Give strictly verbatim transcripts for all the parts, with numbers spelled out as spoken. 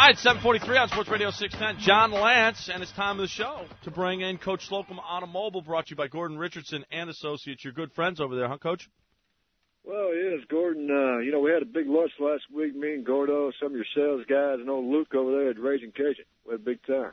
All right, seven forty-three on Sports Radio six ten. John Lance, and it's time of the show to bring in Coach Slocum Automobile, brought to you by Gordon Richardson and Associates. Your good friends over there, huh, Coach? Well, yes, Gordon. Uh, you know, we had a big lunch last week, me and Gordo, some of your sales guys, and old Luke over there at Raging Cajun. We had a big time.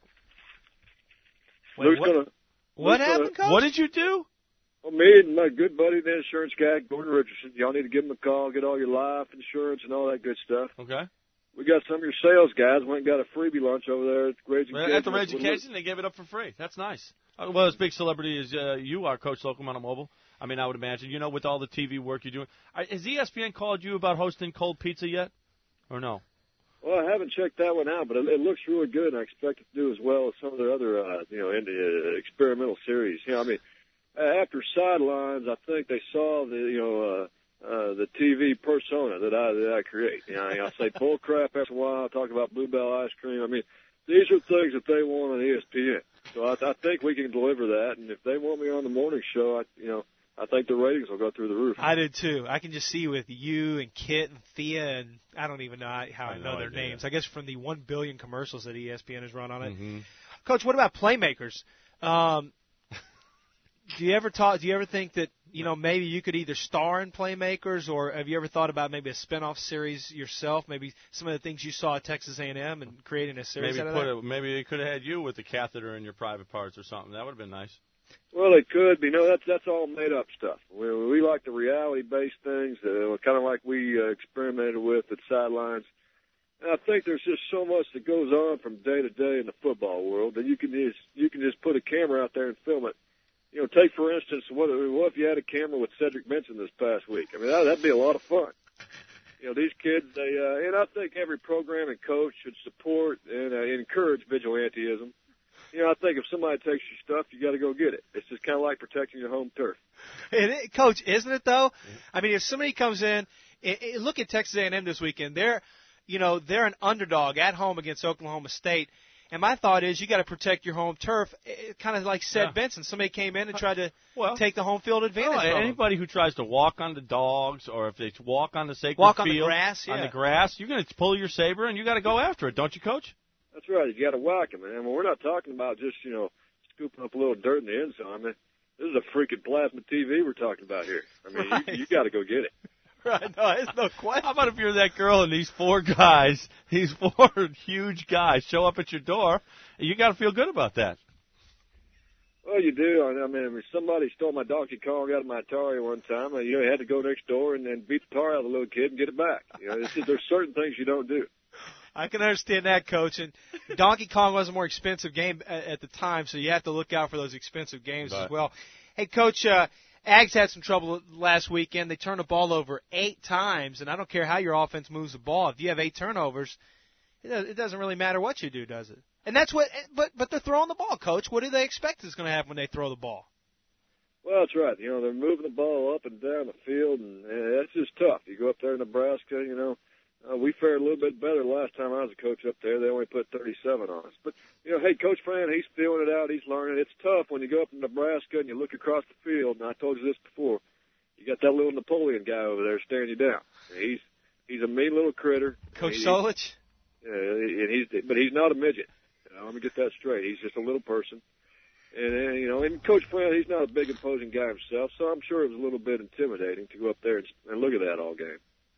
Wait, Luke's what gonna, what Luke's happened, gonna, Coach? What did you do? Well, me and my good buddy, the insurance guy, Gordon Richardson, y'all need to give him a call, get all your life insurance and all that good stuff. Okay. We got some of your sales guys, went and got a freebie lunch over there at Raging Cajun. At the Raging Cajun, they gave it up for free. That's nice. Uh, well, as big celebrity as uh, you are, Coach Slocum Automobile, I mean, I would imagine, you know, with all the T V work you're doing. Uh, has E S P N called you about hosting Cold Pizza yet, or no? Well, I haven't checked that one out, but it, it looks really good, and I expect it to do as well as some of their other, uh, you know, in the, uh, experimental series. You know, I mean, after Sidelines, I think they saw the, you know, uh, uh, the T V persona that I that I create. You know, I say bull crap after a while. I talk about Bluebell ice cream. I mean, these are things that they want on E S P N. So I, I think we can deliver that. And if they want me on the morning show, I, you know, I think the ratings will go through the roof. I do too. I can just see with you and Kit and Thea, and I don't even know how I, I know no their idea. names. I guess from the one billion commercials that E S P N has run on it. Mm-hmm. Coach, what about Playmakers? Um, do you ever talk? Do you ever think that you know maybe you could either star in Playmakers, or have you ever thought about maybe a spinoff series yourself? Maybe some of the things you saw at Texas A and M and creating a series Maybe out of put that? it, maybe they could have had you with the catheter in your private parts or something. That would have been nice. Well, it could be. You know, that's that's all made up stuff. We we like the reality based things, uh, kind of like we uh, experimented with at Sidelines. And I think there's just so much that goes on from day to day in the football world that you can just you can just put a camera out there and film it. You know, take for instance, what, what if you had a camera with Cedric Benson this past week? I mean, that, that'd be a lot of fun. You know, these kids, they, uh, and I think every program and coach should support and uh, encourage vigilantism. You know, I think if somebody takes your stuff, you got to go get it. It's just kind of like protecting your home turf. And it, Coach, isn't it though? I mean, if somebody comes in, it, it, look at Texas A and M this weekend. They're, you know, they're an underdog at home against Oklahoma State. And my thought is you got to protect your home turf, kind of like said yeah. Benson. Somebody came in and tried to well, take the home field advantage. Well, from anybody them. who tries to walk on the dogs, or if they walk on the sacred walk field, on the grass, yeah. on the grass, you're going to pull your saber and you got to go after it, don't you, Coach? That's right. You got to whack them, man. Well, we're not talking about just you know scooping up a little dirt in the end zone. I mean, this is a freaking plasma T V we're talking about here. I mean, right. you, you got to go get it. Right, no, it's no question. How about if you're that girl and these four guys, these four huge guys show up at your door, you got to feel good about that. Well, you do. I mean, somebody stole my Donkey Kong out of my Atari one time. You know, you had to go next door and then beat the tar out of the little kid and get it back. You know, it's just, there's certain things you don't do. I can understand that, Coach. And Donkey Kong was a more expensive game at, at the time, so you have to look out for those expensive games right. as well. Hey, Coach, uh, Ags had some trouble last weekend. They turned the ball over eight times, and I don't care how your offense moves the ball. If you have eight turnovers, it doesn't really matter what you do, does it? And that's what. But but they're throwing the ball, Coach. What do they expect is going to happen when they throw the ball? Well, that's right. You know, they're moving the ball up and down the field, and, and that's just tough. You go up there in Nebraska, you know. Uh, we fared a little bit better last time I was a coach up there. They only put thirty-seven on us. But, you know, hey, Coach Fran, he's feeling it out. He's learning. It's tough when you go up to Nebraska and you look across the field. And I told you this before. You got that little Napoleon guy over there staring you down. He's he's a mean little critter. Coach he, Solich? Yeah, and he's but he's not a midget. You know, let me get that straight. He's just a little person. And, and you know, and Coach Fran, he's not a big imposing guy himself, so I'm sure it was a little bit intimidating to go up there and, and look at that all game.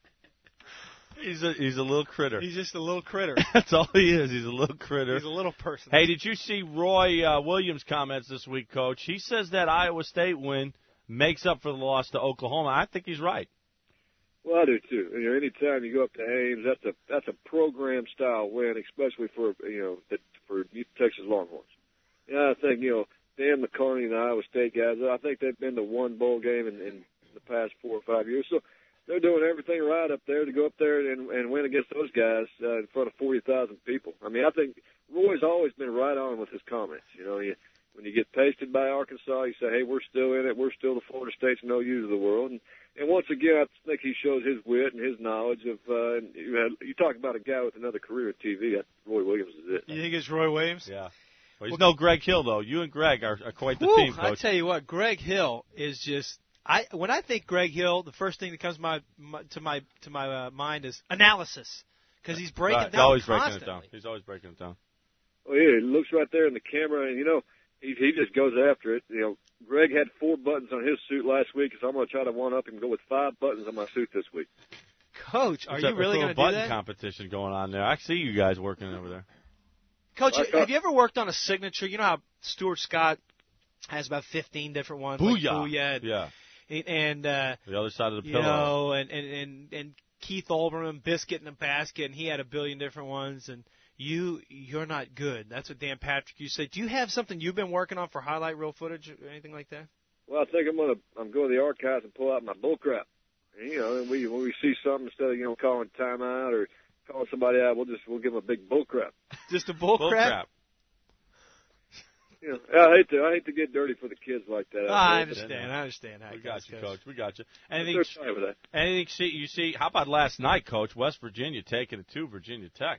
He's a he's a little critter. He's just a little critter. That's all he is. He's a little critter. He's a little person. Hey, did you see Roy uh, Williams' comments this week, Coach? He says that Iowa State win makes up for the loss to Oklahoma. I think he's right. Well, I do too. You know, anytime you go up to Ames, that's a that's a program style win, especially for you know the, for Texas Longhorns. Yeah, I think you know Dan McCarney and the Iowa State guys. I think they've been to one bowl game in, in the past four or five years. So. They're doing everything right up there to go up there and, and win against those guys uh, in front of forty thousand people. I mean, I think Roy's always been right on with his comments. You know, you, when you get pasted by Arkansas, you say, hey, we're still in it. We're still the Florida States and O U's of the world. And, and once again, I think he shows his wit and his knowledge of uh, – you, had, you talk about a guy with another career in T V. Roy Williams is it. You think it's Roy Williams? Yeah. Well, he's well, no Greg Hill, though. You and Greg are, are quite the whew, team, Coach. I tell you what, Greg Hill is just – I when I think Greg Hill, the first thing that comes my, my to my to my uh, mind is analysis. because he's breaking right. down He's always constantly. breaking it down. He's always breaking it down. Oh yeah, he looks right there in the camera, and you know he he just goes after it. You know, Greg had four buttons on his suit last week, so I'm going to try to one up and go with five buttons on my suit this week. Coach, are There's you really going to do button that? competition going on there. I see you guys working over there. Coach, I have you ever worked on a signature? You know how Stuart Scott has about fifteen different ones. Booyah. Like Booyah. And, Yeah. And, uh, The other side of the you pillow. know, and, and, and, and Keith Olbermann, Biscuit in a Basket, and he had a billion different ones. And you, you're not good. That's what Dan Patrick used to say. Do you have something you've been working on for highlight reel footage or anything like that? Well, I think I'm going to I'm going to the archives and pull out my bull crap. And, you know, and we when we see something, instead of you know calling timeout or calling somebody out, we'll just we'll give them a big bull crap. Just a bull, Bull crap? crap. You know, I hate to I hate to get dirty for the kids like that. Oh, I I understand. I understand. How We it got goes, you, Coach. Coach. We got you. Anything, Anything, sorry with that. anything see, you see, how about last night, Coach? West Virginia taking it to Virginia Tech.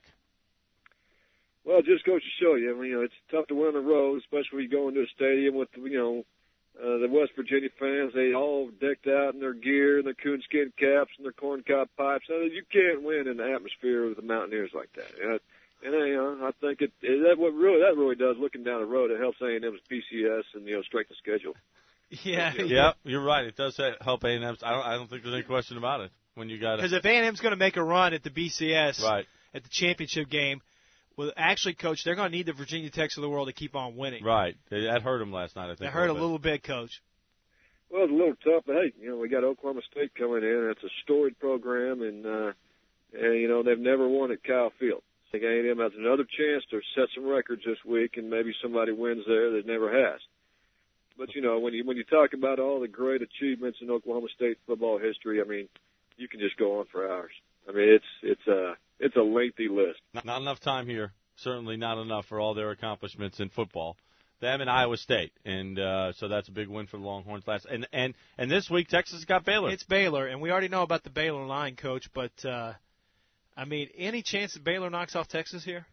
Well, it just goes to show you, I mean, you know, it's tough to win on the road, especially when you go into a stadium with, you know, uh, the West Virginia fans. They all decked out in their gear and their coonskin caps and their corncob pipes. I mean, you can't win in the atmosphere with the Mountaineers like that. And, and uh, you know, I think it, it that what really that really does. Looking down the road, it helps A and M's P C S and you know strength of schedule. Yeah. Yeah, you're right. It does help A and M. I don't. I don't think there's any question about it. When you got Because if A and M's going to make a run at the B C S, right, at the championship game, well, actually, Coach, they're going to need the Virginia Techs of the world to keep on winning. right, that hurt them last night. I think That hurt a bit. little bit, Coach. Well, it's a little tough, but hey, you know, we got Oklahoma State coming in. It's a storied program, and uh, and you know they've never won at Kyle Field. I think A and M has another chance to set some records this week, and maybe somebody wins there that never has. But you know, when you when you talk about all the great achievements in Oklahoma State football history, I mean, you can just go on for hours. I mean, it's it's a it's a lengthy list. Not, not enough time here. Certainly not enough for all their accomplishments in football. Them and Iowa State, and uh, so that's a big win for the Longhorns last. And and and this week Texas got Baylor. It's Baylor, and we already know about the Baylor line, Coach. But uh, I mean, any chance that Baylor knocks off Texas here?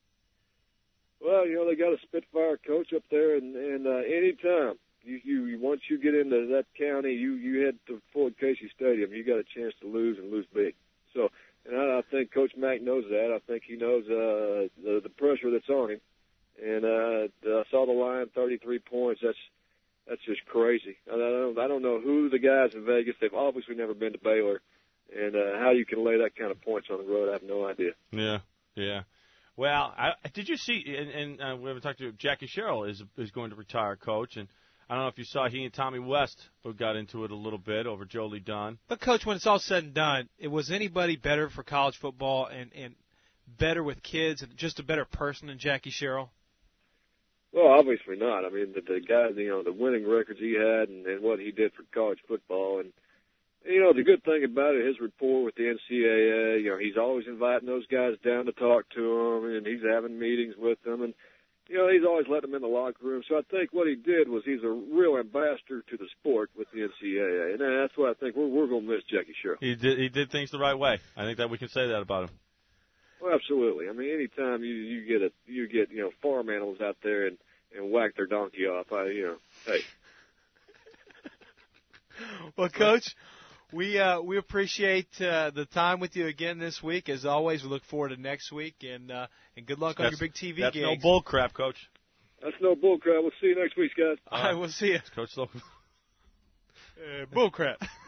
Well, you know, they got a Spitfire coach up there, and and uh, anytime you, you once you get into that county, you you head to Floyd Casey Stadium, you got a chance to lose and lose big. So, and I, I think Coach Mack knows that. I think he knows uh, the the pressure that's on him. And uh, I saw the line, thirty-three points. That's that's just crazy. I don't I don't know who the guys in Vegas. They've obviously never been to Baylor, and uh, how you can lay that kind of points on the road, I have no idea. Yeah, yeah. Well, I, did you see? And, and uh, we haven't talked to Jackie Sherrill is is going to retire, Coach, and I don't know if you saw he and Tommy West got into it a little bit over Jolie Dunn. But Coach, when it's all said and done, it was anybody better for college football and and better with kids and just a better person than Jackie Sherrill? Well, obviously not. I mean, the, the guy, you know, the winning records he had and, and what he did for college football. And, you know, the good thing about it, his rapport with the N C double A, you know, he's always inviting those guys down to talk to them, and he's having meetings with them. And, you know, he's always letting them in the locker room. So I think what he did was he's a real ambassador to the sport with the N C double A. And that's why I think we're, we're going to miss Jackie Sherrill. He did he did things the right way. I think that we can say that about him. Well, absolutely. I mean, anytime you you get a you get you know farm animals out there and and whack their donkey off, I you know, hey. Well, Coach, we uh, we appreciate uh, the time with you again this week. As always, we look forward to next week, and uh, and good luck on That's- your big T V That's gigs. no bull crap, Coach. That's no bull crap. We'll see you next week, guys. All right, we'll see you. Coach Slocum. Uh, bull crap.